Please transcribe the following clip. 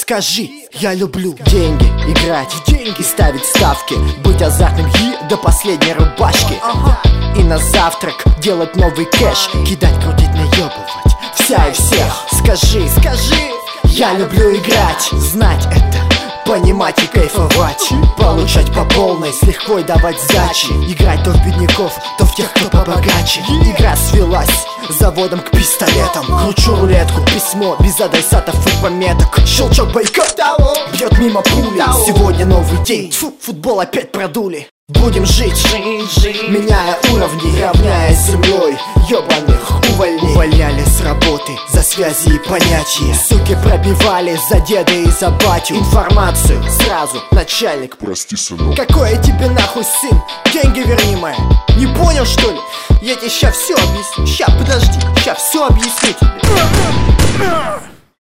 скажи. Я люблю деньги, играть в деньги, ставить ставки, быть азартным и до последней рубашки. И на завтрак делать новый кэш, кидать, крутить, наебывать вся и всех. Скажи, я люблю играть, знать это, понимать и кайфовать, получать по полной, с лихвой давать сдачи, играть то в бедняков, то в тех, кто побогаче. Игра свелась заводом к пистолетам, кручу рулетку, письмо без адресатов и пометок. Щелчок бойкот бьет мимо пули. Сегодня новый день, футбол опять продули. Будем жить, меняя уровни, равняя с землей. Ёбаных увольняли с работы за связи и понятия. Суки пробивали за деда и за батю. Информацию сразу, начальник, прости, сынок. Какой я тебе нахуй сын? Деньги верни мои. Не понял, что ли? Я тебе ща все объясню. Ща, подожди, ща все объясню тебе.